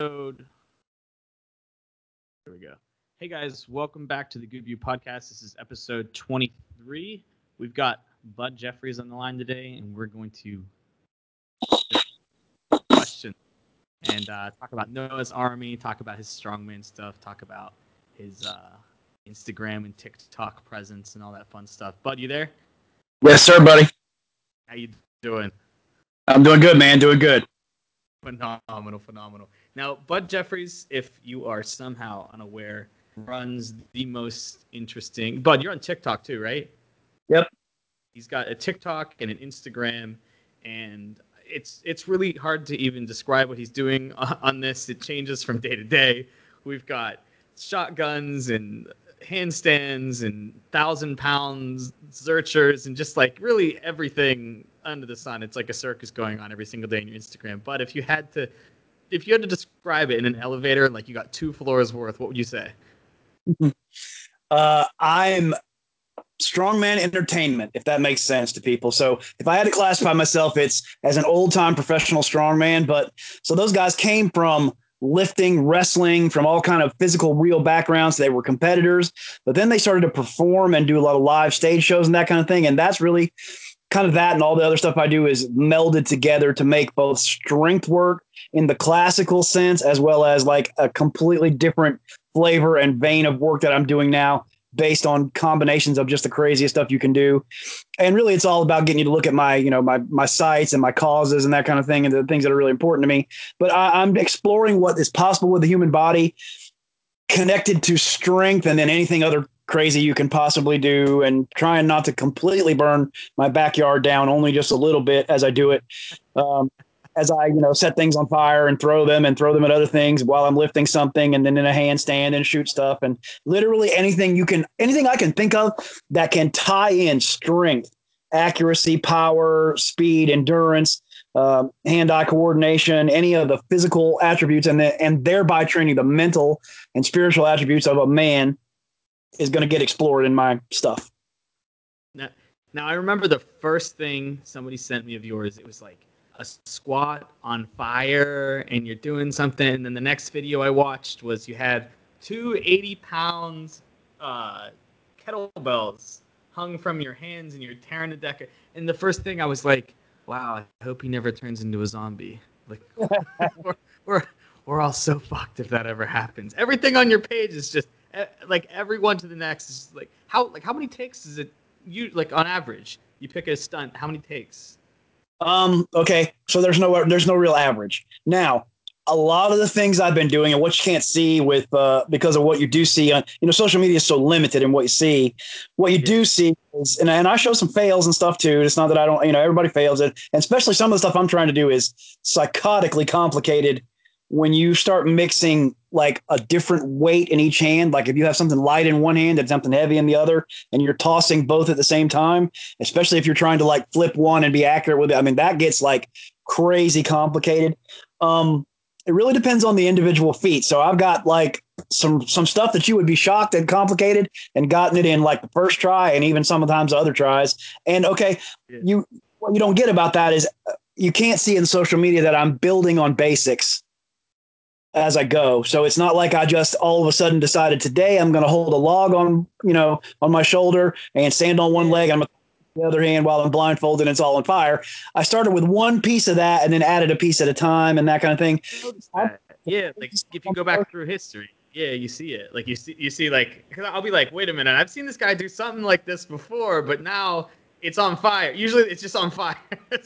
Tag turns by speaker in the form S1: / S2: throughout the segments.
S1: Here we go. Hey guys, welcome back to the Good View Podcast. This is episode 23. We've got Bud Jeffries on the line today, and we're going to question and talk about Noah's Army, talk about his strongman stuff, talk about his Instagram and TikTok presence and all that fun stuff. Bud, you there?
S2: Yes, sir, buddy.
S1: How you doing?
S2: I'm doing good, man. Doing good.
S1: Phenomenal. Now, Bud Jeffries, if you are somehow unaware, runs the most interesting. Bud, you're on TikTok too, right?
S2: Yep.
S1: He's got a TikTok and an Instagram, and it's really hard to even describe what he's doing on this. It changes from day to day. We've got shotguns and handstands and 1,000-pound searchers and just like really everything under the sun. It's like a circus going on every single day on your Instagram. But if you had to describe it in an elevator, like you got 2 floors worth, what would you say?
S2: I'm strongman entertainment, if that makes sense to people. So if I had to classify myself, it's as an old-time professional strongman. But so those guys came from lifting, wrestling, from all kind of physical, real backgrounds. They were competitors, but then they started to perform and do a lot of live stage shows and that kind of thing. And that's really kind of that, and all the other stuff I do is melded together to make both strength work in the classical sense, as well as like a completely different flavor and vein of work that I'm doing now based on combinations of just the craziest stuff you can do. And really it's all about getting you to look at my sites and my causes and that kind of thing, and the things that are really important to me. But I'm exploring what is possible with the human body connected to strength, and then anything other crazy you can possibly do, and trying not to completely burn my backyard down, only just a little bit as I do it. As I, set things on fire and throw them at other things while I'm lifting something, and then in a handstand and shoot stuff, and literally anything I can think of that can tie in strength, accuracy, power, speed, endurance, hand-eye coordination, any of the physical attributes, and thereby training the mental and spiritual attributes of a man is going to get explored in my stuff.
S1: Now, I remember the first thing somebody sent me of yours. It was like a squat on fire, and you're doing something. And then the next video I watched was you had 2 80-pound kettlebells hung from your hands, and you're tearing the deck. And the first thing I was like, wow, I hope he never turns into a zombie. Like, we're all so fucked if that ever happens. Everything on your page is just like every one to the next is like how many takes is it? You like on average, you pick a stunt. How many takes?
S2: Okay, so there's no real average. Now, a lot of the things I've been doing and what you can't see with because of what you do see on social media is so limited in what you see. What you do see is, and I show some fails and stuff too. It's not that I don't, everybody fails it, and especially some of the stuff I'm trying to do is psychotically complicated when you start mixing like a different weight in each hand. Like if you have something light in one hand and something heavy in the other, and you're tossing both at the same time, especially if you're trying to like flip one and be accurate with it. I mean, that gets like crazy complicated. It really depends on the individual feat. So I've got like some stuff that you would be shocked and complicated, and gotten it in like the first try, and even sometimes other tries. And okay, what you don't get about that is you can't see in social media that I'm building on basics as I go. So it's not like I just all of a sudden decided today I'm going to hold a log on my shoulder and stand on one leg. I'm going to the other hand while I'm blindfolded and it's all on fire. I started with one piece of that and then added a piece at a time and that kind of thing.
S1: Yeah, like if you go back through history, you see it. Like you see like, cause I'll be like, wait a minute, I've seen this guy do something like this before, but now it's on fire. Usually it's just on fire.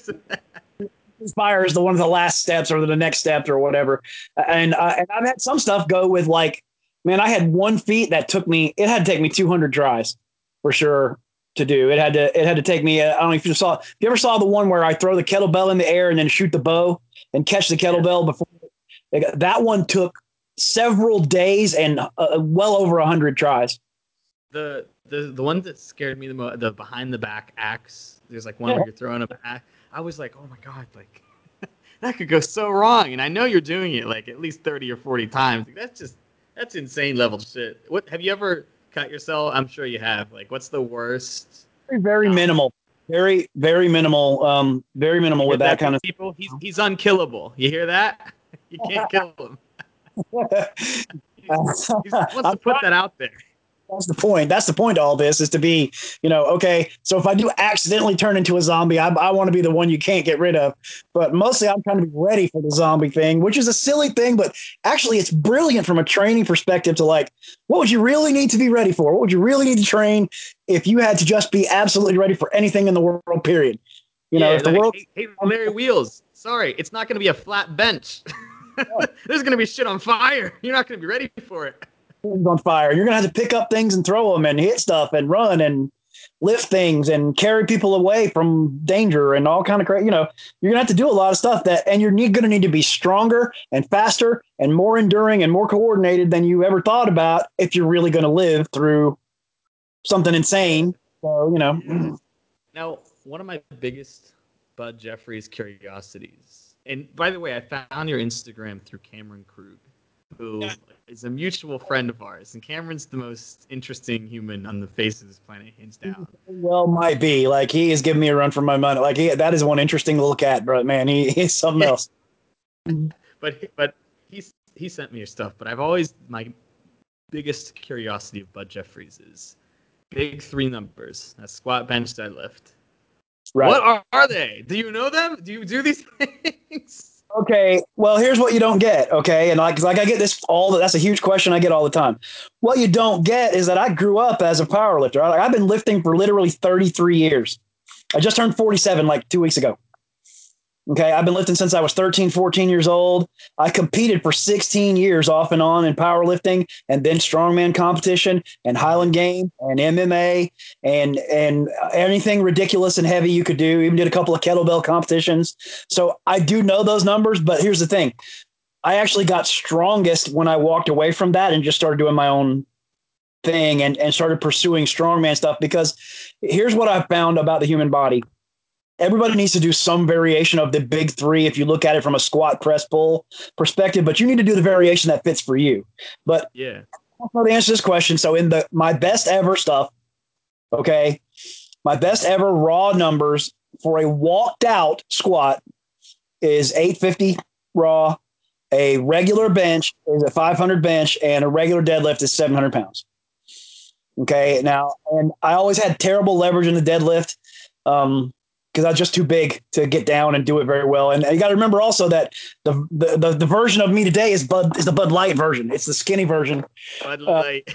S2: Fire is one of the last steps or the next steps or whatever. And I've had some stuff go with like, man, I had one feat that it had to take me 200 tries for sure to do. It had to take me, I don't know if you ever saw the one where I throw the kettlebell in the air and then shoot the bow and catch the kettlebell before. That one took several days and well over 100 tries.
S1: The one that scared me the most, the behind the back axe. There's like one where you're throwing a back. I was like, oh my God, like that could go so wrong. And I know you're doing it like at least 30 or 40 times. Like, that's insane level shit. What have you ever cut yourself? I'm sure you have. Like, what's the worst?
S2: Very minimal. Very, very minimal. Very minimal with that kind of
S1: people. He's unkillable. You hear that? You can't kill him. He wants to
S2: I'm
S1: put that out there.
S2: That's the point. That's the point of all this is to be, okay, so if I do accidentally turn into a zombie, I want to be the one you can't get rid of. But mostly I'm trying to be ready for the zombie thing, which is a silly thing, but actually it's brilliant from a training perspective to like, what would you really need to be ready for? What would you really need to train if you had to just be absolutely ready for anything in the world, period?
S1: Yeah,
S2: If the
S1: like,
S2: world
S1: hey, Larry Wheels, sorry, it's not going to be a flat bench. There's going to be shit on fire. You're not going to be ready for it.
S2: is on fire, you're going to have to pick up things and throw them and hit stuff and run and lift things and carry people away from danger and all kind of crazy. You're gonna have to do a lot of stuff and you're gonna need to be stronger and faster and more enduring and more coordinated than you ever thought about if you're really gonna live through something insane. So
S1: Now, one of my biggest Bud Jeffries curiosities, and by the way, I found your Instagram through Cameron Krug, who is a mutual friend of ours. And Cameron's the most interesting human on the face of this planet, hands down.
S2: well, might be like he is giving me a run for my money. Like that is one interesting little cat, bro. Man, he's something
S1: Yeah.
S2: else.
S1: But he sent me your stuff. But I've always my biggest curiosity of Bud Jeffries is big three numbers. That's squat, bench, deadlift.
S2: Right.
S1: What are they? Do you know them? Do you do these things?
S2: Okay, well, here's what you don't get. Okay, and like I get this that's a huge question I get all the time. What you don't get is that I grew up as a power lifter. I've been lifting for literally 33 years. I just turned 47 like 2 weeks ago. Okay, I've been lifting since I was 13, 14 years old. I competed for 16 years off and on in powerlifting and then strongman competition and Highland Games and MMA and anything ridiculous and heavy you could do. Even did a couple of kettlebell competitions. So I do know those numbers, but here's the thing. I actually got strongest when I walked away from that and just started doing my own thing and started pursuing strongman stuff because here's what I've found about the human body. Everybody needs to do some variation of the big three if you look at it from a squat, press, pull perspective, but you need to do the variation that fits for you. But
S1: Yeah.
S2: I don't know the answer to this question. So in my best ever stuff, okay, my best ever raw numbers for a walked out squat is 850 raw. A regular bench is a 500 bench, and a regular deadlift is 700 pounds. Okay, now, and I always had terrible leverage in the deadlift. Because I was just too big to get down and do it very well. And you got to remember also that the version of me today is the Bud Light version. It's the skinny version.
S1: Bud Light.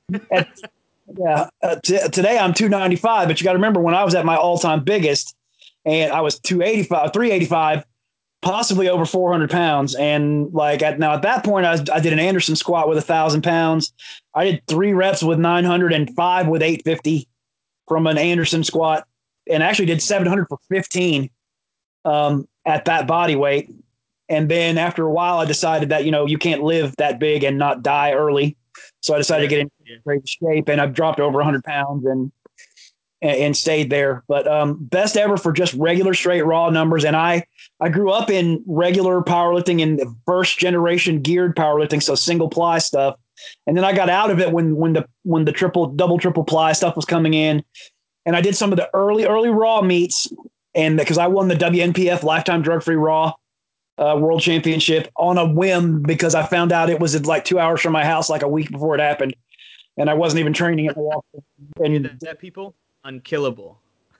S2: Today I'm 295, but you got to remember when I was at my all time biggest, and I was 285, 385, possibly over 400 pounds. And at that point, I did an Anderson squat with 1,000 pounds. I did 3 reps with 900 and 5 with 850 from an Anderson squat, and actually did 700 for 15 at that body weight. And then after a while, I decided that, you can't live that big and not die early. So I decided to get in great shape, and I've dropped over 100 pounds and stayed there. But best ever for just regular straight raw numbers. And I grew up in regular powerlifting in the first generation geared powerlifting, so single ply stuff. And then I got out of it when the double triple ply stuff was coming in, and I did some of the early raw meets, and because I won the WNPF Lifetime Drug Free Raw World Championship on a whim because I found out it was like 2 hours from my house, like a week before it happened, and I wasn't even training at Milwaukee. And
S1: that people unkillable.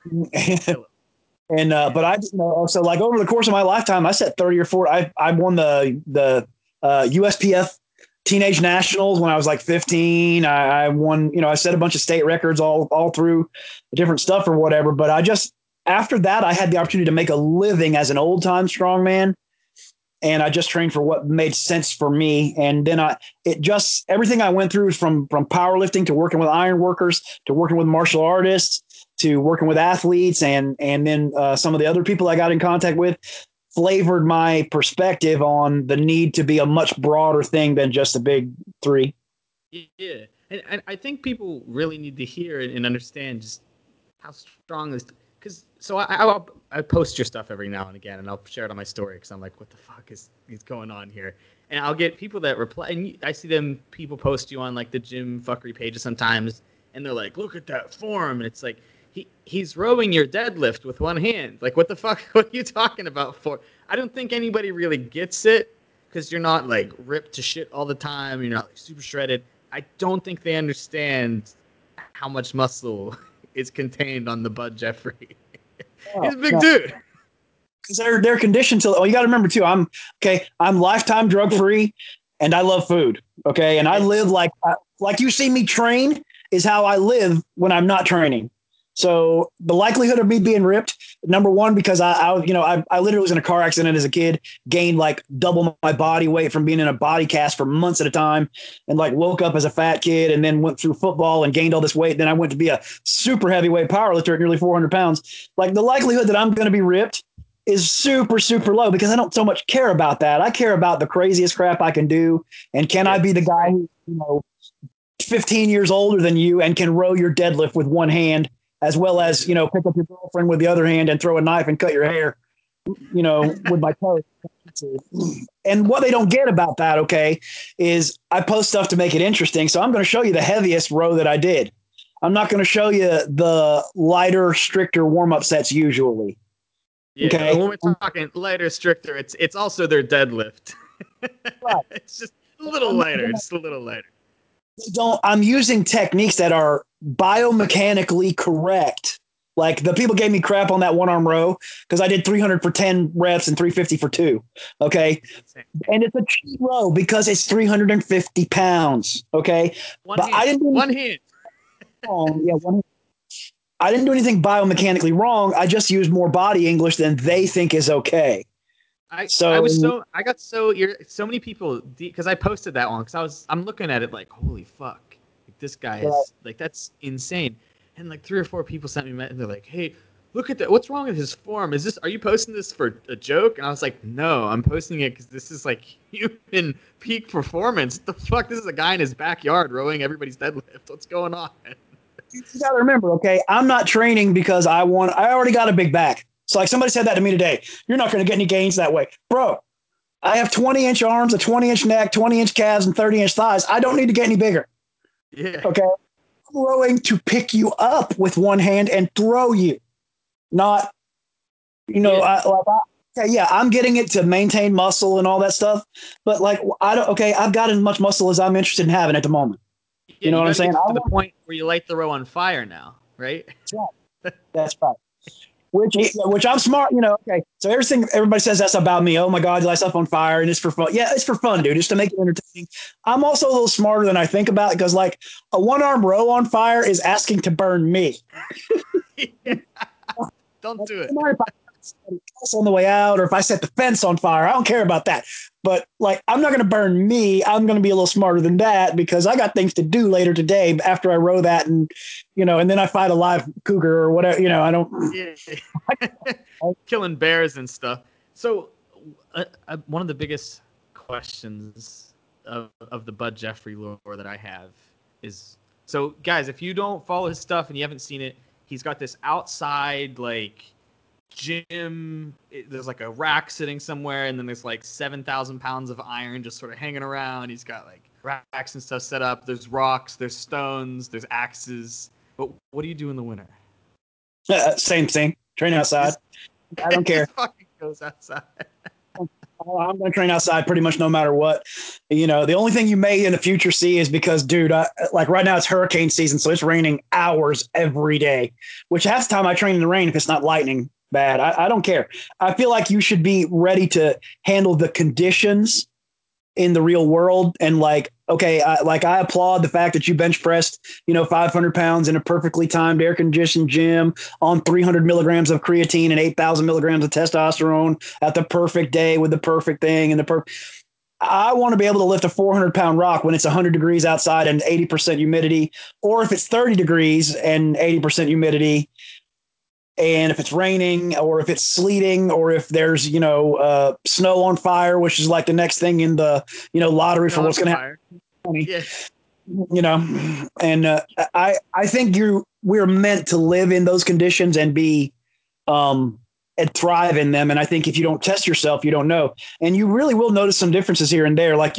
S2: And but I so like over the course of my lifetime, I set 30 or 40. I won the USPF Teenage Nationals when I was like 15. I won, I set a bunch of state records all through different stuff or whatever. But after that, I had the opportunity to make a living as an old time strongman. And I just trained for what made sense for me. And then everything I went through from powerlifting to working with iron workers to working with martial artists to working with athletes and then some of the other people I got in contact with flavored my perspective on the need to be a much broader thing than just the big three.
S1: Yeah. And I think people really need to hear and understand just how strong this, because so I post your stuff every now and again, and I'll share it on my story because I'm like, what the fuck is going on here? And I'll get people that reply, and I see people post you on like the gym fuckery pages sometimes, and they're like, look at that form, and it's like he's rowing your deadlift with one hand. Like, what the fuck? What are you talking about for? I don't think anybody really gets it. because you're not like ripped to shit all the time. You're not like super shredded. I don't think they understand how much muscle is contained on the Bud Jeffrey. He's a big dude.
S2: Because they're conditioned to. Oh, you got to remember too. I'm lifetime drug free, and I love food. Okay, and I live like you see me train is how I live when I'm not training. So the likelihood of me being ripped, number one, because I literally was in a car accident as a kid, gained like double my body weight from being in a body cast for months at a time, and like woke up as a fat kid, and then went through football and gained all this weight. Then I went to be a super heavyweight powerlifter at nearly 400 pounds. Like the likelihood that I'm going to be ripped is super, super low because I don't so much care about that. I care about the craziest crap I can do. And can I be the guy who, 15 years older than you and can row your deadlift with one hand, as well as, pick up your girlfriend with the other hand and throw a knife and cut your hair, with my toe. And what they don't get about that, okay, is I post stuff to make it interesting. So I'm going to show you the heaviest row that I did. I'm not going to show you the lighter, stricter warm-up sets usually.
S1: Yeah, okay. When we're talking lighter, stricter, it's also their deadlift. Right. It's just a little lighter, just a little lighter.
S2: I'm using techniques that are biomechanically correct. Like the people gave me crap on that one arm row because I did 300 for 10 reps and 350 for 2. Okay. And it's a cheap row because it's 350 pounds. Okay.
S1: One hand. One hand.
S2: One hand. I didn't do anything biomechanically wrong. I just used more body English than they think is okay.
S1: I got so many people because I posted that one because I'm looking at it like, holy fuck, like, this guy is like, that's insane. And like 3 or 4 people sent me and they're like, hey, look at that, what's wrong with his form? Are you posting this for a joke? And I was like, no, I'm posting it because this is like human peak performance. What the fuck, this is a guy in his backyard rowing everybody's deadlift. What's going on?
S2: You gotta remember, okay, I'm not training because I already got a big back. So like somebody said that to me today, you're not going to get any gains that way. Bro, I have 20-inch arms, a 20-inch neck, 20-inch calves, and 30-inch thighs. I don't need to get any bigger.
S1: Yeah.
S2: Okay. I'm rowing to pick you up with one hand and throw you. Not, I'm getting it to maintain muscle and all that stuff. But like, I've got as much muscle as I'm interested in having at the moment.
S1: Yeah, you know what I'm saying? To the point where you light the row on fire now, right?
S2: That's right. That's right. Which I'm smart, okay. So everybody says that's about me. Oh my God, you light stuff on fire and it's for fun. Yeah, it's for fun, dude. Just to make it entertaining. I'm also a little smarter than I think about it because like a one-arm row on fire is asking to burn me.
S1: Yeah. Don't do it.
S2: On the way out, or if I set the fence on fire, I don't care about that. But like, I'm not going to burn me. I'm going to be a little smarter than that because I got things to do later today after I row that, and and then I fight a live cougar or whatever. I don't.
S1: Yeah. Killing bears and stuff. So, one of the biggest questions of the Bud Jeffrey lore that I have is, so guys, if you don't follow his stuff and you haven't seen it, he's got this outside like gym. There's like a rack sitting somewhere, and then there's like 7,000 pounds of iron just sort of hanging around. He's got like racks and stuff set up. There's rocks, there's stones, there's axes. But what do you do in the winter?
S2: Same thing. Train outside. I don't care.
S1: Just fucking goes outside.
S2: I'm going to train outside pretty much no matter what. The only thing you may in the future see is because, dude, like right now it's hurricane season, so it's raining hours every day, which half the time I train in the rain if it's not lightning bad. I don't care. I feel like you should be ready to handle the conditions in the real world. And like, okay, I applaud the fact that you bench pressed, 500 pounds in a perfectly timed air conditioned gym on 300 milligrams of creatine and 8,000 milligrams of testosterone at the perfect day with the perfect thing and I want to be able to lift a 400-pound rock when it's 100 degrees outside and 80% humidity, or if it's 30 degrees and 80% humidity. And if it's raining or if it's sleeting or if there's, snow on fire, which is like the next thing in the, lottery for what's going to happen.
S1: Yeah.
S2: And I think we're meant to live in those conditions and be, and thrive in them. And I think if you don't test yourself, you don't know. And you really will notice some differences here and there. Like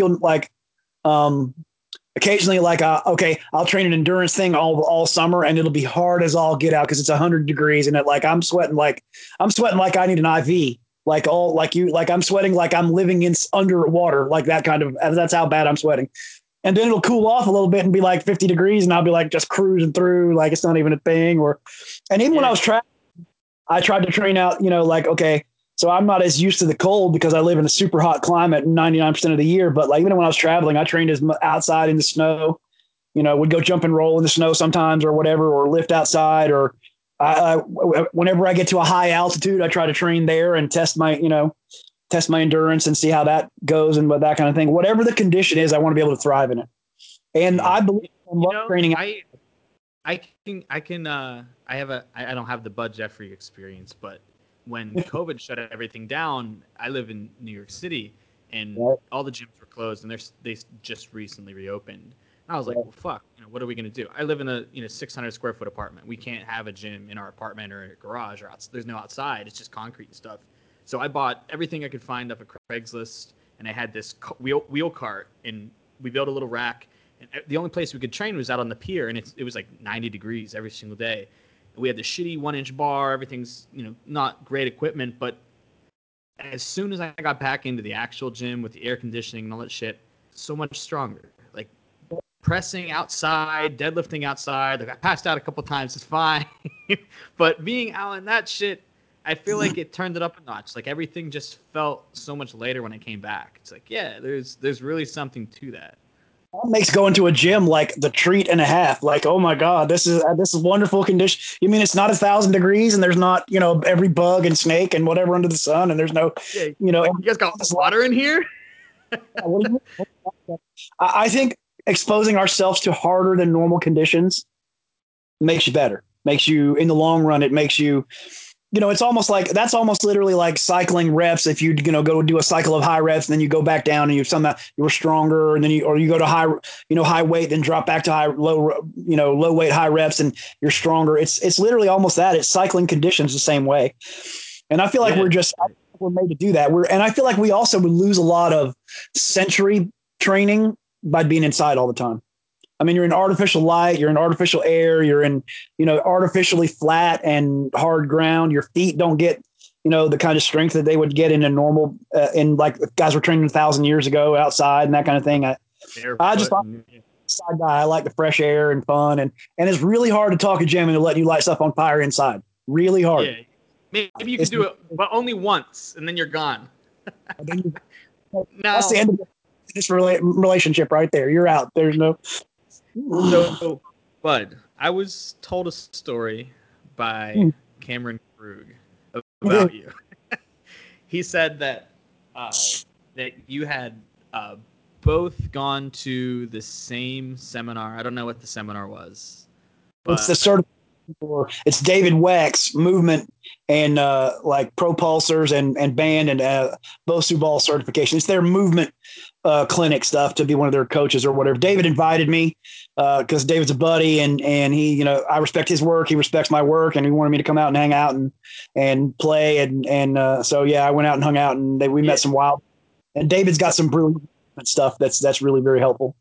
S2: occasionally I'll train an endurance thing all summer and it'll be hard as all get out because it's 100 degrees and I'm sweating like I need an IV. like I'm sweating like I'm living in underwater, like that kind of, that's how bad I'm sweating. And then it'll cool off a little bit and be like 50 degrees, and I'll be like just cruising through, like it's not even a thing. And even when I was traveling, I tried to train out, like, okay, so I'm not as used to the cold because I live in a super hot climate 99% of the year. But like, even when I was traveling, I trained as outside in the snow, would go jump and roll in the snow sometimes or whatever, or lift outside, or whenever I get to a high altitude, I try to train there and test my endurance and see how that goes and that kind of thing. Whatever the condition is, I want to be able to thrive in it. And I believe in training.
S1: I don't have the Bud Jeffrey experience, but when COVID shut everything down, I live in New York City, and all the gyms were closed, and they just recently reopened. And I was like, well, fuck, what are we gonna do? I live in a 600 square foot apartment. We can't have a gym in our apartment or a garage, or there's no outside. It's just concrete and stuff. So I bought everything I could find up at Craigslist, and I had this wheel cart, and we built a little rack. And the only place we could train was out on the pier, and it was like 90 degrees every single day. We had the shitty 1-inch bar. Everything's not great equipment, but as soon as I got back into the actual gym with the air conditioning and all that shit, so much stronger. Like pressing outside, deadlifting outside. Like I passed out a couple times, it's fine. But being out in that shit, I feel like it turned it up a notch. Like everything just felt so much later when I came back. It's like, yeah, there's really something to that.
S2: That makes going to a gym like the treat and a half. Like, oh my god, this is wonderful condition. You mean it's not 1,000 degrees and there's not every bug and snake and whatever under the sun, and there's no
S1: you guys got water in here.
S2: I think exposing ourselves to harder than normal conditions makes you better. Makes you, in the long run, it makes you, it's almost like, that's almost literally like cycling reps. If you, go do a cycle of high reps and then you go back down and you were stronger, and then you go to high weight, then drop back to low weight, high reps, and you're stronger. It's literally almost that. It's cycling conditions the same way. And I feel like we're made to do that. And I feel like we also would lose a lot of sensory training by being inside all the time. I mean, you're in artificial light, you're in artificial air, you're in, artificially flat and hard ground. Your feet don't get, the kind of strength that they would get in a normal, in like guys were training 1,000 years ago outside and that kind of thing. I just thought side guy. I like the fresh air and fun, and it's really hard to talk a gym into letting you light stuff on fire inside. Really hard.
S1: Yeah. Maybe you can do it, but only once, and then you're gone.
S2: That's the end of this relationship right there. You're out. There's no.
S1: So, Bud, I was told a story by Cameron Krug about you. He said that that you had both gone to the same seminar. I don't know what the seminar was.
S2: But it's the it's David Weck's movement and like propulsors and band and Bosu ball certification. It's their movement clinic stuff to be one of their coaches or whatever. David invited me because David's a buddy, and he, I respect his work. He respects my work, and he wanted me to come out and hang out and play. And so, yeah, I went out and hung out, and we met some wild, and David's got some brilliant stuff that's really very helpful.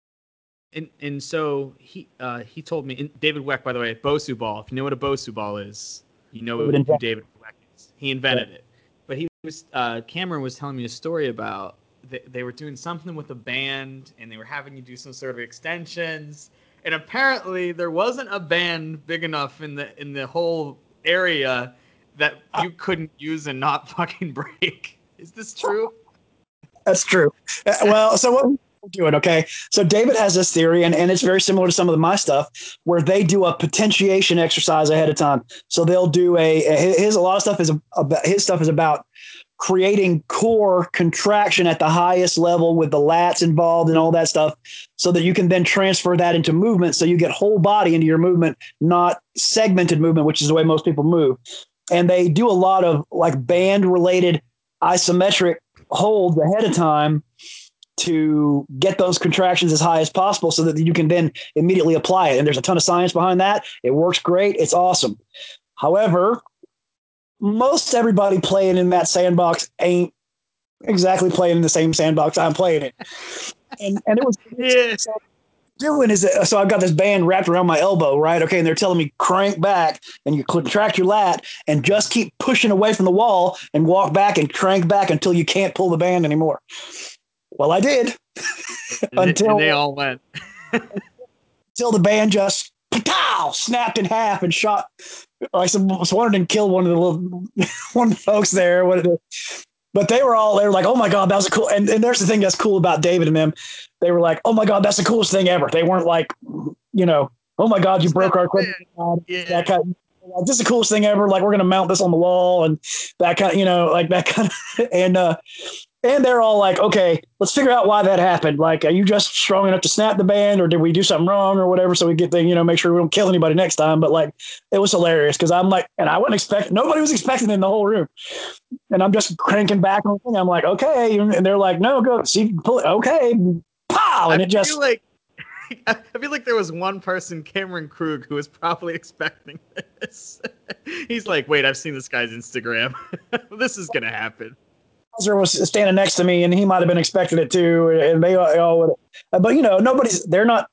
S1: And so he told me, and David Weck, by the way, Bosu ball. If you know what a Bosu ball is, you know who David Weck is. He invented it. But he was Cameron was telling me a story about they were doing something with a band, and they were having you do some sort of extensions, and apparently there wasn't a band big enough in the whole area that you couldn't use and not fucking break. Is this true?
S2: That's true. Well, so what we're doing, okay? So David has this theory, and it's very similar to some of my stuff, where they do a potentiation exercise ahead of time. So they'll do a lot of stuff is about his stuff is about creating core contraction at the highest level with the lats involved and all that stuff, so that you can then transfer that into movement. So you get whole body into your movement, not segmented movement, which is the way most people move. And they do a lot of like band related isometric holds ahead of time to get those contractions as high as possible so that you can then immediately apply it. And there's a ton of science behind that. It works great. It's awesome. However, most everybody playing in that sandbox ain't exactly playing in the same sandbox I'm playing it. And it was doing is that, so I've got this band wrapped around my elbow, right? Okay, and they're telling me crank back and you contract your lat and just keep pushing away from the wall and walk back and crank back until you can't pull the band anymore. Well, I did
S1: And they
S2: until
S1: all went.
S2: until the band just pow, snapped in half and shot. I was wanted to kill one of the little one of the folks there. But they were like, oh my God, that was a cool. And there's the thing that's cool about David and them. They were like, oh my God, that's the coolest thing ever. They weren't like, oh my God, you broke our equipment.
S1: Yeah.
S2: That kind of, like, this is the coolest thing ever. Like, we're going to mount this on the wall and that kind of, like that kind of, and they're all like, okay, let's figure out why that happened. Like, are you just strong enough to snap the band or did we do something wrong or whatever? So we get the, make sure we don't kill anybody next time. But like, it was hilarious because I'm like, and I wouldn't expect, nobody was expecting it in the whole room. And I'm just cranking back on the thing. I'm like, okay. And they're like, no, go see, pull it. Okay. Pow. And
S1: I
S2: it just,
S1: feel like I feel like there was one person, Cameron Krug, who was probably expecting this. He's like, wait, I've seen this guy's Instagram. This is gonna happen.
S2: Bowser was standing next to me and he might have been expecting it too. And they all, but they're not,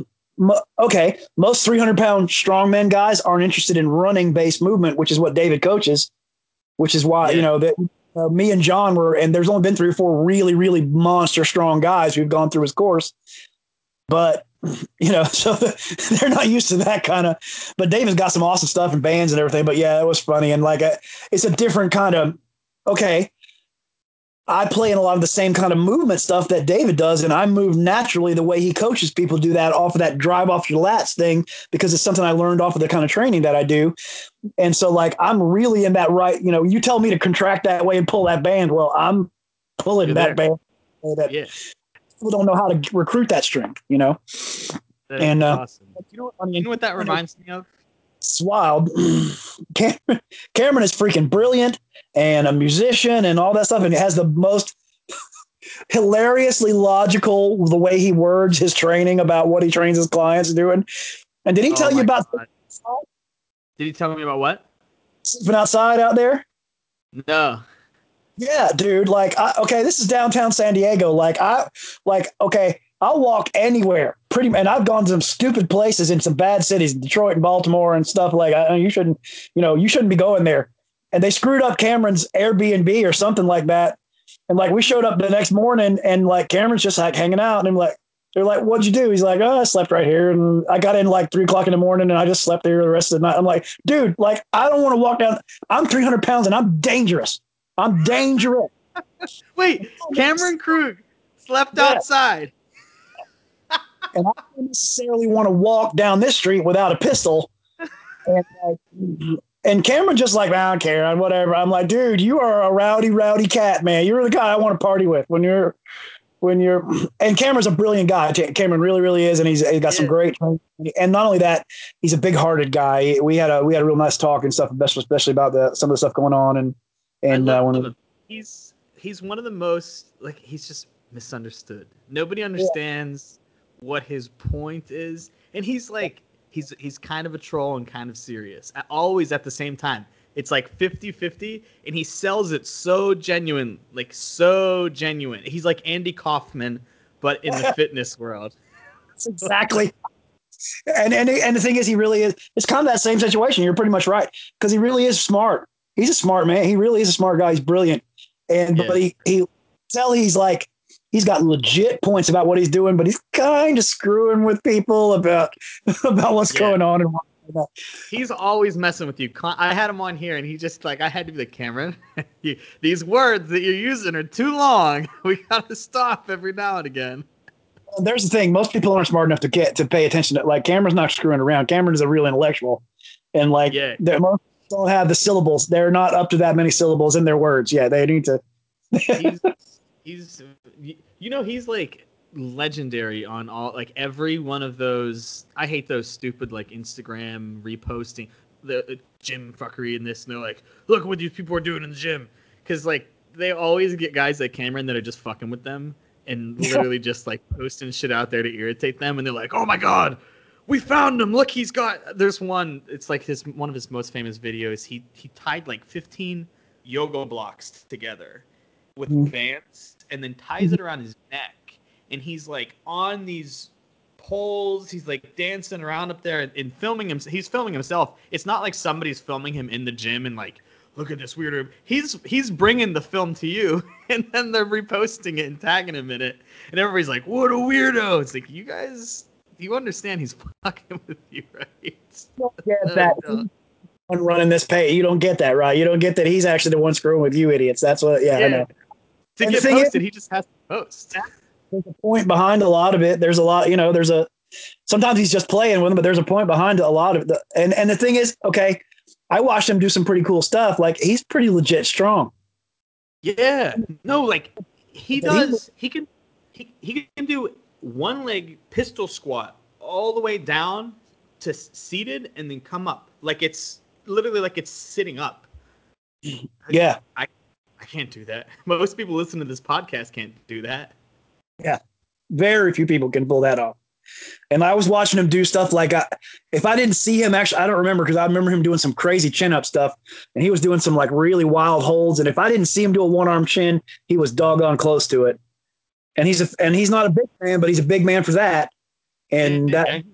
S2: okay. Most 300-pound strongman guys aren't interested in running based movement, which is what David coaches, which is why,
S1: Yeah.
S2: that me and John were, and there's only been 3 or 4 really, really monster strong guys who've gone through his course. But, so they're not used to that kind of, but David's got some awesome stuff and bands and everything. But yeah, it was funny. And like, it's a different kind of, okay, I play in a lot of the same kind of movement stuff that David does, and I move naturally the way he coaches people do that off of that drive off your lats thing because it's something I learned off of the kind of training that I do. And so, like, I'm really in that right. You tell me to contract that way and pull that band. Well, I'm pulling that band. That
S1: Yeah,
S2: people don't know how to recruit that strength.
S1: that's
S2: And
S1: awesome.
S2: you know what? I mean,
S1: You know what that reminds me of?
S2: it's wild. Cameron is freaking brilliant and a musician and all that stuff, and has the most hilariously logical the way he words his training about what he trains his clients doing. And did he
S1: Oh
S2: tell you
S1: my
S2: about
S1: god! Did he tell me about what?
S2: sleeping outside out there?
S1: No.
S2: Yeah, dude. Like, okay, this is downtown San Diego. Okay, I'll walk anywhere. And I've gone to some stupid places in some bad cities, Detroit and Baltimore and stuff. Like, you shouldn't be going there. And they screwed up Cameron's Airbnb or something like that. And like, we showed up the next morning, and like, Cameron's just like hanging out, and they're like, "What'd you do?" He's like, "Oh, I slept right here." And I got in like 3 o'clock in the morning, and I just slept there the rest of the night. I'm like, dude, like, I don't want to walk down. I'm 300 pounds and I'm dangerous. I'm dangerous.
S1: Wait, Cameron Krug slept
S2: Yeah.
S1: outside.
S2: And I don't necessarily want to walk down this street without a pistol. And, and Cameron just like, I don't care, whatever. I'm like, dude, you are a rowdy, rowdy cat, man. You're the guy I want to party with and Cameron's a brilliant guy. Cameron really, really is. And he's got some great, and not only that, he's a big hearted guy. We had a real nice talk and stuff, especially about some of the stuff going on.
S1: I love
S2: when
S1: him. He's one of the most, like, he's just misunderstood. Nobody understands what his point is, and he's kind of a troll and kind of serious. Always at the same time. It's like 50-50, and he sells it so genuine, like so genuine. He's like Andy Kaufman, but in the fitness world.
S2: That's exactly. And the thing is, he really is. It's kind of that same situation. You're pretty much right, because he really is smart. He's a smart man. He really is a smart guy. He's brilliant, but he's like, he's got legit points about what he's doing, but he's kind of screwing with people about what's going on and whatnot.
S1: He's always messing with you. I had him on here, and he just like, I had to be like, Cameron, these words that you're using are too long. We gotta stop every now and again.
S2: There's the thing: most people aren't smart enough to pay attention to. Like, Cameron's not screwing around. Cameron is a real intellectual, and like, most don't have the syllables. They're not up to that many syllables in their words. Yeah, they need to.
S1: he's he's like legendary on all, like, every one of those. I hate those stupid like Instagram reposting the gym fuckery and this, and they're like, look what these people are doing in the gym, because like they always get guys like Cameron that are just fucking with them and literally just like posting shit out there to irritate them, and they're like, oh my god, we found him, look, there's one, it's like one of his most famous videos. He tied like 15 yoga blocks together with bands and then ties it around his neck, and he's like on these holes. He's like dancing around up there and filming him. He's filming himself. It's not like somebody's filming him in the gym and like, look at this weirdo. He's bringing the film to you, and then they're reposting it and tagging him in it, and everybody's like, what a weirdo. It's like, you guys, do you understand he's fucking with you, right?
S2: You don't get that. One running this page, you don't get that, right? You don't get that he's actually the one screwing with you idiots. That's what. Yeah, I know.
S1: To get posted, he just has to post.
S2: There's a point behind a lot of it. There's a lot, sometimes he's just playing with them, but there's a point behind a lot of and the thing is, okay, I watched him do some pretty cool stuff. Like, he's pretty legit strong.
S1: Yeah. No, like he can do one leg pistol squat all the way down to seated and then come up. Like, it's literally like it's sitting up.
S2: Yeah.
S1: I can't do that. Most people listening to this podcast can't do that.
S2: Yeah. Very few people can pull that off. And I was watching him do stuff like, if I didn't see him, actually, I don't remember, because I remember him doing some crazy chin up stuff, and he was doing some like really wild holds. And if I didn't see him do a one arm chin, he was doggone close to it. And he's not a big man, but he's a big man for that. And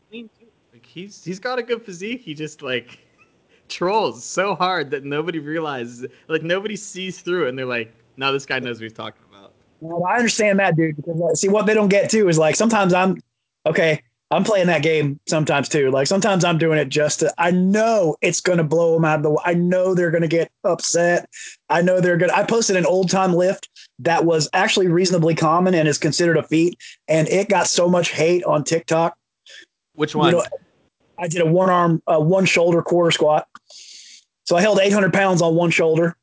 S1: he's got a good physique. He just like trolls so hard that nobody realizes, like nobody sees through it, and they're like, no, this guy knows what he's talking about.
S2: Well, I understand that, dude, because see, what they don't get too is like, sometimes I'm playing that game sometimes too. Like, sometimes I'm doing it I know it's going to blow them out of I know they're going to get upset. I know I posted an old time lift that was actually reasonably common and is considered a feat, and it got so much hate on TikTok.
S1: Which one?
S2: I did a one shoulder quarter squat. So I held 800 pounds on one shoulder.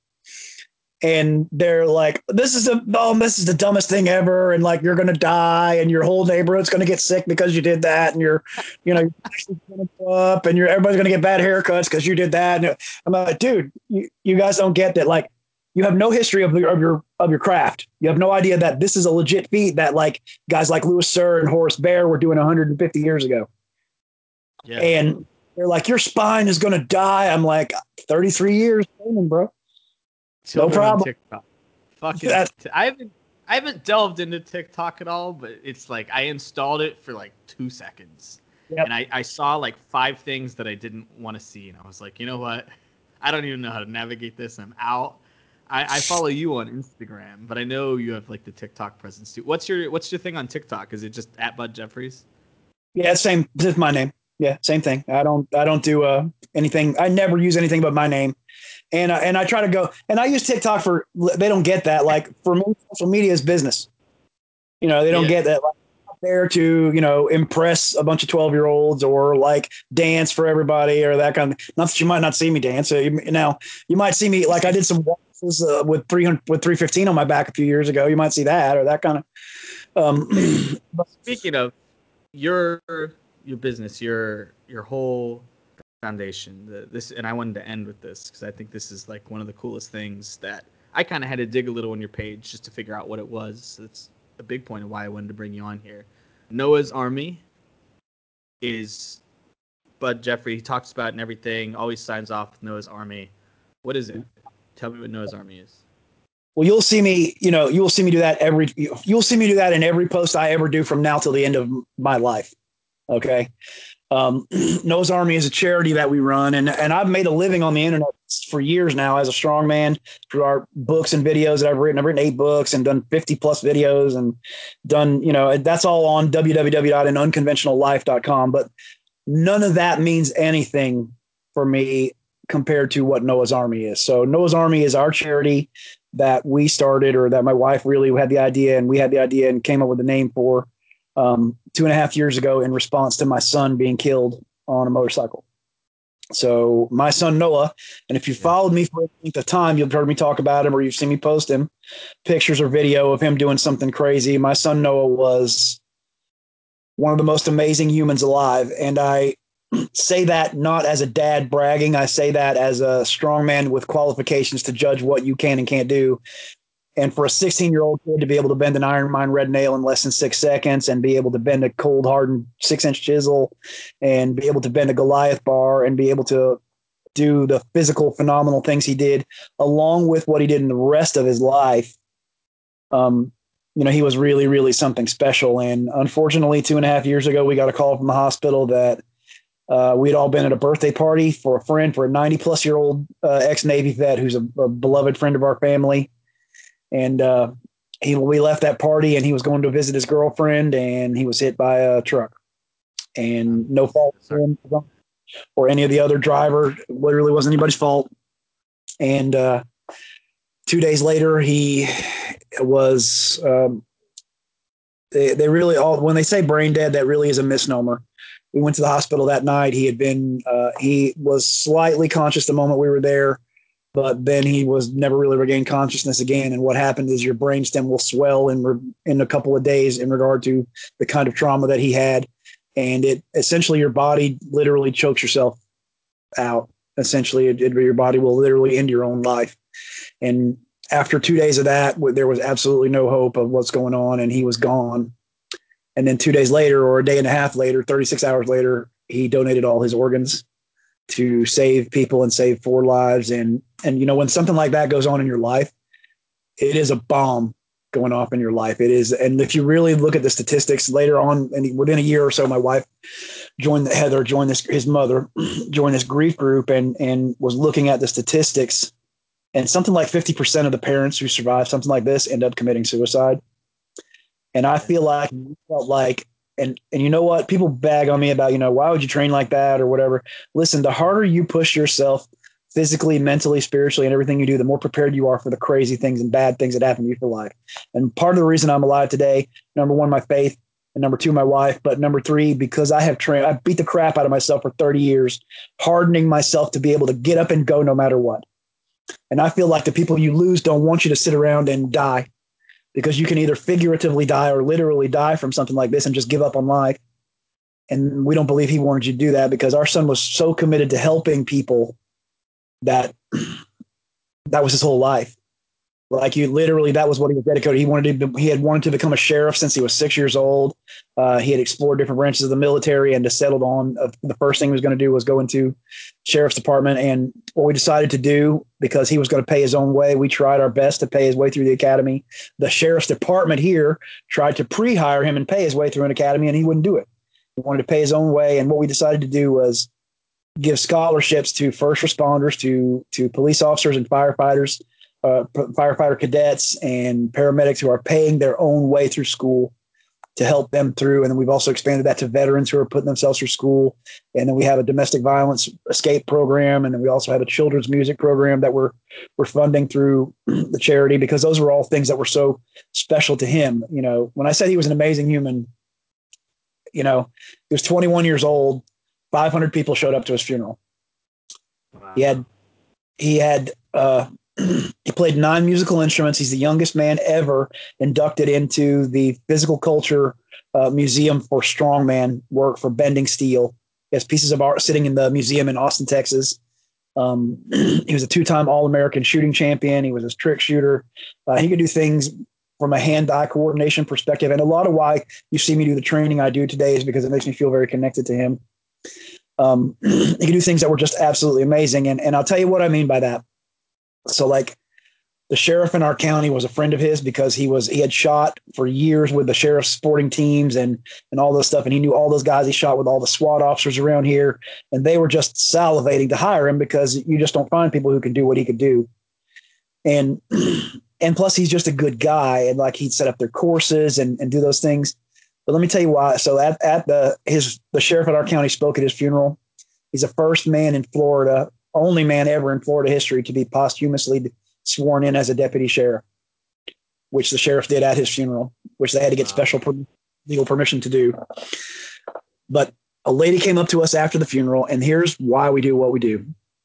S2: And they're like, this is the dumbest thing ever. And like, you're going to die, and your whole neighborhood's going to get sick because you did that. And you're going to go up, and everybody's going to get bad haircuts because you did that. And I'm like, dude, you guys don't get that. Like, you have no history of your craft. You have no idea that this is a legit feat that like guys like Louis Sir and Horace Baer were doing 150 years ago. Yeah. And they're like, your spine is going to die. I'm like, 33 years, bro.
S1: Children, no problem. TikTok. Fucking, I haven't delved into TikTok at all, but it's like I installed it for like 2 seconds, and I saw like 5 things that I didn't want to see, and I was like, you know what? I don't even know how to navigate this. I'm out. I follow you on Instagram, but I know you have like the TikTok presence too. What's your thing on TikTok? Is it just at Bud Jeffries?
S2: Yeah, same. This is my name. Yeah, same thing. I don't do anything. I never use anything but my name. And I try to go, and I use TikTok they don't get that. Like, for me, social media is business. They don't get that. Like, I'm there to, impress a bunch of 12-year-olds or like dance for everybody or that kind of, not that you might not see me dance. Now you might see me, like I did some waltzes with 315 on my back a few years ago. You might see that or that kind of.
S1: Speaking of your business, your whole foundation, and I wanted to end with this because I think this is like one of the coolest things that I kind of had to dig a little on your page just to figure out what it was. That's a big point of why I wanted to bring you on here. Noah's Army is Bud Jeffrey. He talks about it and everything, always signs off with Noah's Army. What is it? Tell me what Noah's Army is.
S2: Well, you'll see me do that you'll see me do that in every post I ever do from now till the end of my life. Okay. Noah's Army is a charity that we run, and I've made a living on the internet for years now as a strongman through our books and videos that I've written. I've written 8 books and done 50 plus videos and done, that's all on www.anunconventionallife.com. But none of that means anything for me compared to what Noah's Army is. So Noah's Army is our charity that we started, or that my wife really had the idea, and we had the idea and came up with the name for 2.5 years ago in response to my son being killed on a motorcycle. So my son Noah, and if you followed me for a length of time, you've heard me talk about him, or you've seen me post him, pictures or video of him doing something crazy. My son Noah was one of the most amazing humans alive. And I say that not as a dad bragging. I say that as a strong man with qualifications to judge what you can and can't do. And for a 16-year-old kid to be able to bend an iron mine red nail in less than 6 seconds, and be able to bend a cold hardened 6-inch chisel, and be able to bend a Goliath bar, and be able to do the physical phenomenal things he did, along with what he did in the rest of his life, he was really, really something special. And unfortunately, 2.5 years ago, we got a call from the hospital that we'd all been at a birthday party for a friend, for a 90-plus-year-old ex-Navy vet who's a beloved friend of our family. And we left that party, and he was going to visit his girlfriend, and he was hit by a truck. And no fault of him or any of the other driver. Literally wasn't anybody's fault. And 2 days later, he was. They really all, when they say brain dead, that really is a misnomer. We went to the hospital that night. He was slightly conscious the moment we were there, but then he was never really regained consciousness again. And what happened is your brainstem will swell in a couple of days in regard to the kind of trauma that he had. And it essentially, your body literally chokes yourself out. Essentially, your body will literally end your own life. And after 2 days of that, there was absolutely no hope of what's going on, and he was gone. And then 2 days later, or a day and a half later, 36 hours later, he donated all his organs to save people and save 4 lives. And when something like that goes on in your life, it is a bomb going off in your life. It is. And if you really look at the statistics later on, and within a year or so, my wife his mother joined this grief group and was looking at the statistics. And something like 50% of the parents who survive something like this end up committing suicide. And I feel like, and you know what? People bag on me about, why would you train like that or whatever? Listen, the harder you push yourself physically, mentally, spiritually, and everything you do, the more prepared you are for the crazy things and bad things that happen to you for life. And part of the reason I'm alive today, number one, my faith, and number two, my wife, but number three, because I beat the crap out of myself for 30 years, hardening myself to be able to get up and go no matter what. And I feel like the people you lose don't want you to sit around and die, because you can either figuratively die or literally die from something like this and just give up on life. And we don't believe he wanted you to do that, because our son was so committed to helping people that was his whole life. Like, that was what he was dedicated. He had wanted to become a sheriff since he was 6 years old. He had explored different branches of the military and just settled on the first thing he was going to do was go into sheriff's department. And what we decided to do, because he was going to pay his own way, we tried our best to pay his way through the academy. The sheriff's department here tried to pre-hire him and pay his way through an academy, and he wouldn't do it. He wanted to pay his own way. And what we decided to do was give scholarships to first responders, to police officers and firefighters, firefighter cadets and paramedics who are paying their own way through school to help them through. And then we've also expanded that to veterans who are putting themselves through school. And then we have a domestic violence escape program. And then we also have a children's music program that we're funding through the charity, because those were all things that were so special to him. When I said he was an amazing human, he was 21 years old. 500 people showed up to his funeral. Wow. He played 9 musical instruments. He's the youngest man ever inducted into the Physical Culture Museum for Strongman work for bending steel. He has pieces of art sitting in the museum in Austin, Texas. He was a 2-time All-American shooting champion. He was a trick shooter. He could do things from a hand-eye coordination perspective. And a lot of why you see me do the training I do today is because it makes me feel very connected to him. He could do things that were just absolutely amazing. And I'll tell you what I mean by that. So, like, the sheriff in our county was a friend of his, because he had shot for years with the sheriff's sporting teams and all this stuff. And he knew all those guys. He shot with all the SWAT officers around here, and they were just salivating to hire him, because you just don't find people who can do what he could do. And plus, he's just a good guy. And like, he'd set up their courses and do those things. But let me tell you why. So the sheriff at our county spoke at his funeral. He's the first man in Florida, only man ever in Florida history to be posthumously sworn in as a deputy sheriff, which the sheriff did at his funeral, which they had to get special legal permission to do. But a lady came up to us after the funeral, and here's why we do what we do.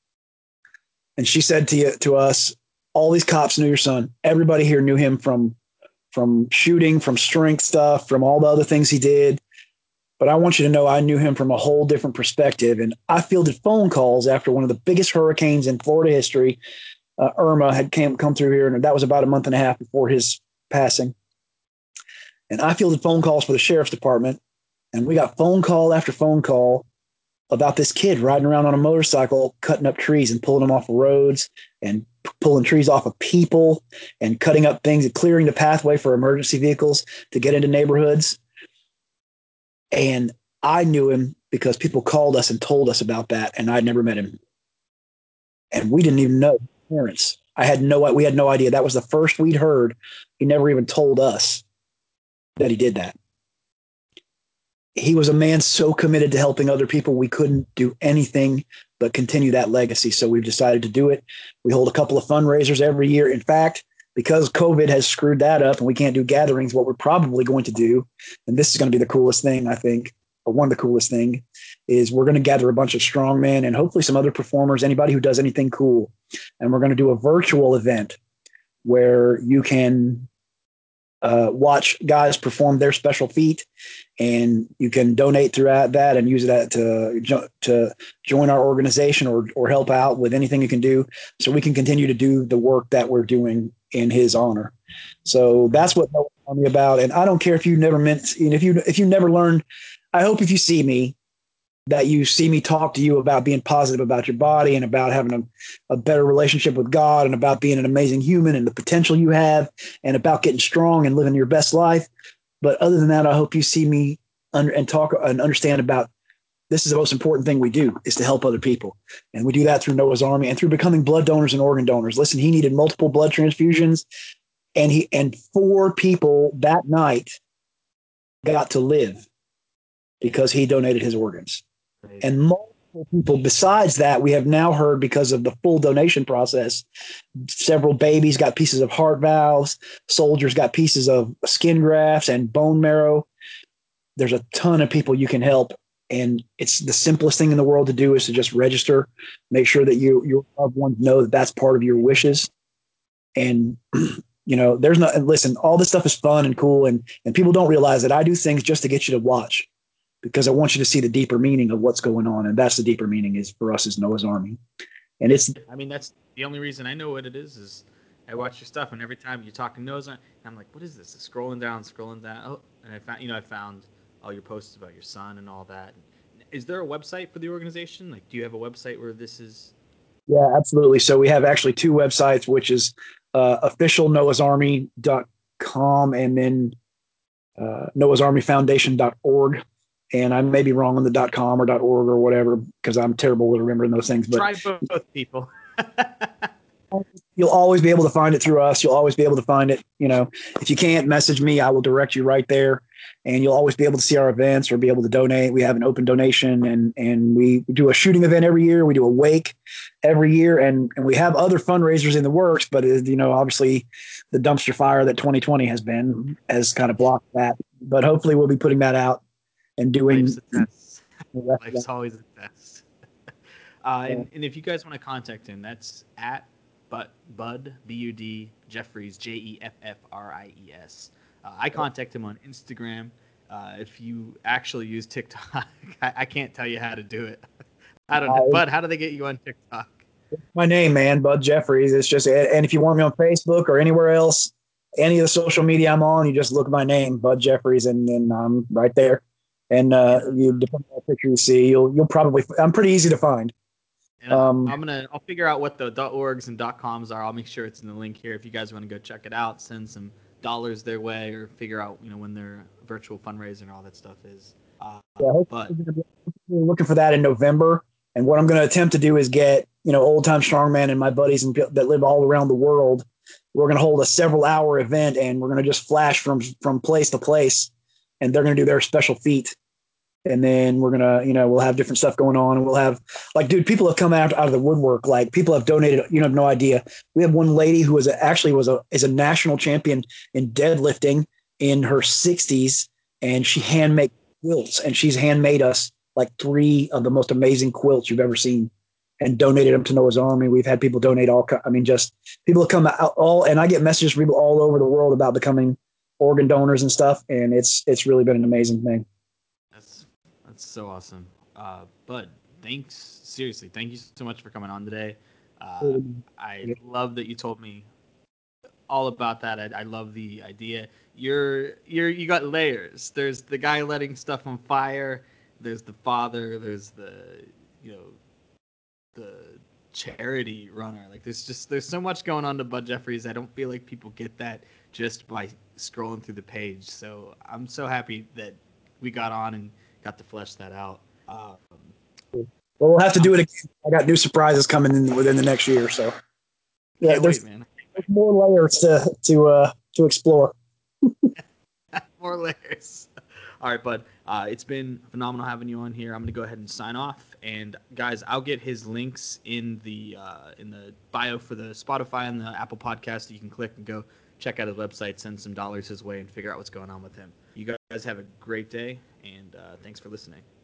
S2: And she said to us, all these cops knew your son. Everybody here knew him from shooting, from strength stuff, from all the other things he did. But I want you to know I knew him from a whole different perspective. And I fielded phone calls after one of the biggest hurricanes in Florida history. Irma had come through here, and that was about a month and a half before his passing. And I fielded phone calls for the sheriff's department, and we got phone call after phone call about this kid riding around on a motorcycle, cutting up trees and pulling them off the roads and pulling trees off of people and cutting up things and clearing the pathway for emergency vehicles to get into neighborhoods. And I knew him because people called us and told us about that, and I'd never met him. And we didn't even know parents. We had no idea. That was the first we'd heard. He never even told us that he did that. He was a man so committed to helping other people, we couldn't do anything but continue that legacy. So we've decided to do it. We hold a couple of fundraisers every year. In fact, because COVID has screwed that up and we can't do gatherings, what we're probably going to do, and this is going to be the coolest thing, I think, or one of the coolest thing, is we're going to gather a bunch of strongmen and hopefully some other performers, anybody who does anything cool. And we're going to do a virtual event where you can watch guys perform their special feat, and you can donate throughout that and use that to join our organization or help out with anything you can do, so we can continue to do the work that we're doing in his honor. So that's what Noah's Army about. And I don't care if you never if you never learned. I hope if you see me, that you see me talk to you about being positive about your body and about having a better relationship with God and about being an amazing human and the potential you have and about getting strong and living your best life. But other than that, I hope you see me and talk and understand about this is the most important thing we do, is to help other people. And we do that through Noah's Army and through becoming blood donors and organ donors. Listen, he needed multiple blood transfusions, and 4 people that night got to live because he donated his organs. And multiple people besides that, we have now heard, because of the full donation process, several babies got pieces of heart valves, soldiers got pieces of skin grafts and bone marrow. There's a ton of people you can help. And it's the simplest thing in the world to do, is to just register, make sure that your loved ones know that that's part of your wishes. And, there's not, and listen, all this stuff is fun and cool. And people don't realize that I do things just to get you to watch, because I want you to see the deeper meaning of what's going on. And that's the deeper meaning is for us as Noah's Army. And
S1: that's the only reason I know what it is I watch your stuff, and every time you talk to Noah's Army, I'm like, what is this? Scrolling down. Oh, and I found all your posts about your son and all that. Is there a website for the organization? Like, do you have a website where this is?
S2: Yeah, absolutely. So we have actually 2 websites, which is officialnoahsarmy.com and then noahsarmyfoundation.org. And I may be wrong on the .com or .org or whatever, because I'm terrible with remembering those things. But
S1: Try both, people.
S2: You'll always be able to find it through us. You'll always be able to find it. If you can't message me, I will direct you right there. And you'll always be able to see our events or be able to donate. We have an open donation, and we do a shooting event every year. We do a wake every year, and we have other fundraisers in the works. But obviously, the dumpster fire that 2020 has kind of blocked that. But hopefully, we'll be putting that out and doing.
S1: Life's a test. Life's always a test. And if you guys want to contact him, that's at Bud Bud Jeffries Jeffries. I contact him on Instagram. If you actually use TikTok, I can't tell you how to do it. I don't know, Bud. How do they get you on TikTok?
S2: My name, man, Bud Jeffries. It's just, and if you want me on Facebook or anywhere else, any of the social media I'm on, you just look at my name, Bud Jeffries, and then I'm right there. And you, depending on the picture you see, you'll probably. I'm pretty easy to find.
S1: And I'll figure out what the .orgs and .coms are. I'll make sure it's in the link here. If you guys want to go check it out, send some dollars their way, or figure out when their virtual fundraiser and all that stuff is. But
S2: we're looking for that in November. And what I'm going to attempt to do is get old time strongman and my buddies that live all around the world. We're going to hold a several hour event, and we're going to just flash from place to place, and they're going to do their special feat. And then we're gonna, we'll have different stuff going on, and we'll have, like, dude, people have come out of the woodwork. Like, people have donated. You have no idea. We have one lady who is a national champion in deadlifting in her 60s, and she handmade quilts, and she's handmade us like 3 of the most amazing quilts you've ever seen, and donated them to Noah's Army. We've had people donate just people have come out and I get messages from people all over the world about becoming organ donors and stuff, and it's really been an amazing thing.
S1: That's so awesome. Bud, seriously, thank you so much for coming on today. I love that you told me all about that. I love the idea. You got layers. There's the guy letting stuff on fire. There's the father. There's the charity runner. Like there's so much going on to Bud Jeffries. I don't feel like people get that just by scrolling through the page. So I'm so happy that we got on and got to flesh that out.
S2: Well, we'll have to do it again. I got new surprises coming in within the next year, so yeah,
S1: Can't wait, man.
S2: there's more layers to explore.
S1: More layers. All right, bud. It's been phenomenal having you on here. I'm gonna go ahead and sign off. And guys, I'll get his links in the bio for the Spotify and the Apple Podcast. You can click and go check out his website, send some dollars his way, and figure out what's going on with him. You guys have a great day, and thanks for listening.